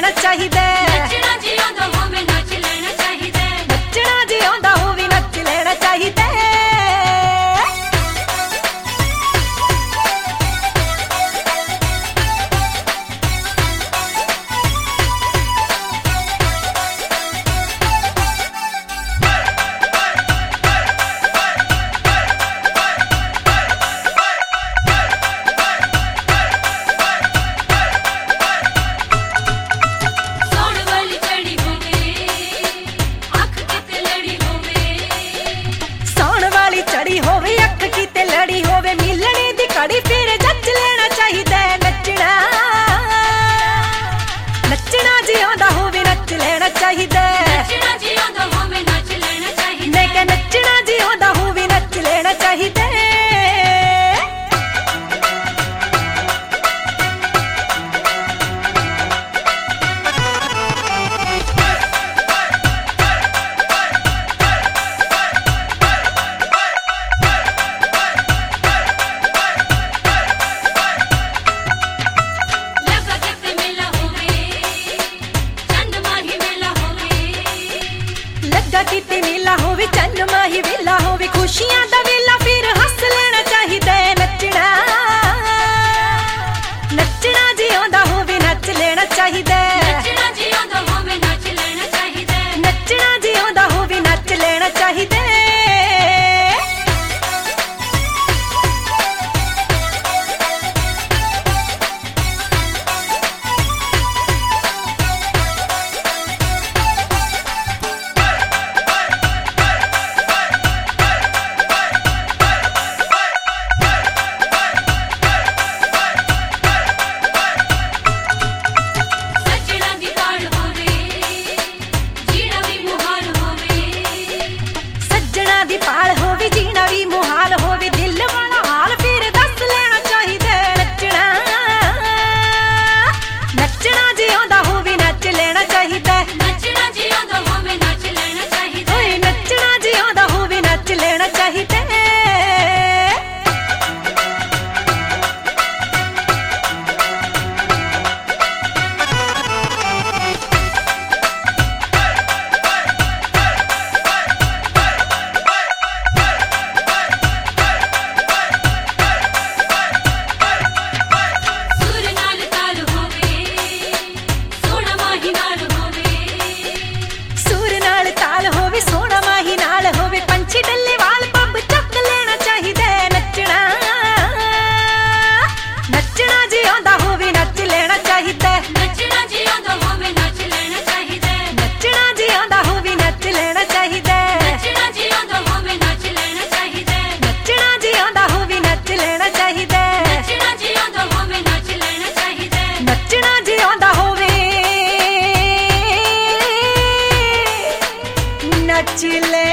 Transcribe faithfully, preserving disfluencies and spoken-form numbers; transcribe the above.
ਲੈਣਾ ਚਾਹੀਦਾ। ਨੱਚਣਾ ਜਿਉਂਦਾ ਹੋਵੇ ਨੱਚ ਲੈਣਾ ਚਾਹੀਦਾ। ਨੱਚਣਾ ਜਿਉਂਦਾ ਹੋਵੇ ਨੱਚ ਲੈਣਾ ਚਾਹੀਦਾ। ਚੜੀ ਹੋਵੇ ਅੱਖ ਕਿਤੇ ਲੜੀ ਹੋਵੇ ਮਿਲਣੇ ਦੀ ਘੜੀ ਫਿਰ ਜੱਜ ਲੈਣਾ ਚਾਹੀਦਾ। ਨੱਚਣਾ ਨੱਚਣਾ ਜਿਉਂਦਾ ਹੋਵੇ ਨੱਚ ਲੈਣਾ ਚਾਹੀਦਾ। ਨੱਚਣਾ ਜਿਉਂਦਾ ਹੋਵੇ ਨੱਚ ਲੈਣਾ ਚਾਹੀਦਾ। ਮੈਂ ਕਿਹਾ ਨੱਚਣਾ ਜਿਉਂਦਾ ਹੋਵੇ ਨੱਚ ਲੈਣਾ ਚਾਹੀਦਾ। ਕਿਤੇ ਨੀਲਾ ਹੋਵੇ ਚੰਨ ਮਾਹੀ ਵੇਲਾ ਹੋਵੇ ਖੁਸ਼ੀਆਂ ਦਾ ਵੇਲਾ ਫਿਰ ਹੱਸ ਲੈਣਾ ਚਾਹੀਦਾ। ਨੱਚਣਾ ਨੱਚਣਾ ਜਿਉਂਦਾ ਹੋਵੇ ਨੱਚ ਲੈਣਾ ਚਾਹੀਦਾ। ਨੱਚਣਾ ਜਿਉਂਦਾ ਹੋਵੇ ਨੱਚ ਲੈਣਾ ਚਾਹੀਦਾ। ਨੱਚਣਾ ਜਿਉਂਦਾ ਹੋਵੇ ਨੱਚ ਲੈਣਾ ਚਾਹੀਦਾ। ਦੀ ਪਾਲ ਹੋਵੇ ਜੀਣਾ ਵੀ ਮੁਹਾਲ ਹੋਵੇ ਦਿਲ ਵਾਲਾ ਹਾਲ ਫਿਰ ਦੱਸ ਲੈਣਾ ਚਾਹੀਦਾ। ਨੱਚਣਾ ਨੱਚਣਾ ਜਿਉਂਦਾ ਹੋਵੇ ਨੱਚ ਲੈਣਾ ਚਾਹੀਦਾ। ਨੱਚਣਾ ਜਿਉਂਦਾ ਹੋਵੇ ਨੱਚ ਲੈਣਾ ਚਾਹੀਦਾ। ਓਏ ਨੱਚਣਾ ਜਿਉਂਦਾ ਹੋਵੇ ਨੱਚ ਲੈਣਾ ਚਾਹੀਦਾ। ਸੋਹਣਾ ਮਾਹੀ ਨਾਲ ਹੋਵੇ ਪੰਛੀ ਡੱਲੇ ਵਾਲ ਪੱਬ ਚੱਕ ਲੈਣਾ ਚਾਹੀਦਾ। ਨੱਚਣਾ ਨੱਚਣਾ ਜਿਉਂਦਾ ਹੋਵੇ ਨੱਚ ਲੈਣਾ ਚਾਹੀਦਾ। ਨੱਚਣਾ ਜਿਉਂਦਾ ਹੋਵੇ ਨੱਚ ਲੈਣਾ ਚਾਹੀਦਾ। ਨੱਚਣਾ ਜਿਉਂਦਾ ਹੋਵੇ ਨੱਚ ਲੈਣਾ ਚਾਹੀਦਾ। ਨੱਚਣਾ ਜਿਉਂਦਾ ਹੋਵੇ ਨੱਚ ਲੈਣਾ ਚਾਹੀਦਾ। ਨੱਚਣਾ ਜਿਉਂਦਾ ਹੋਵੇ ਨੱਚ ਲੈਣਾ ਚਾਹੀਦਾ। ਨੱਚਣਾ ਜਿਉਂਦਾ ਹੋਵੇ ਨੱਚ ਲੈਣਾ ਚਾਹੀਦਾ। ਨੱਚਣਾ ਜਿਉਂਦਾ ਹੋਵੇ ਨੱਚ ਲੈ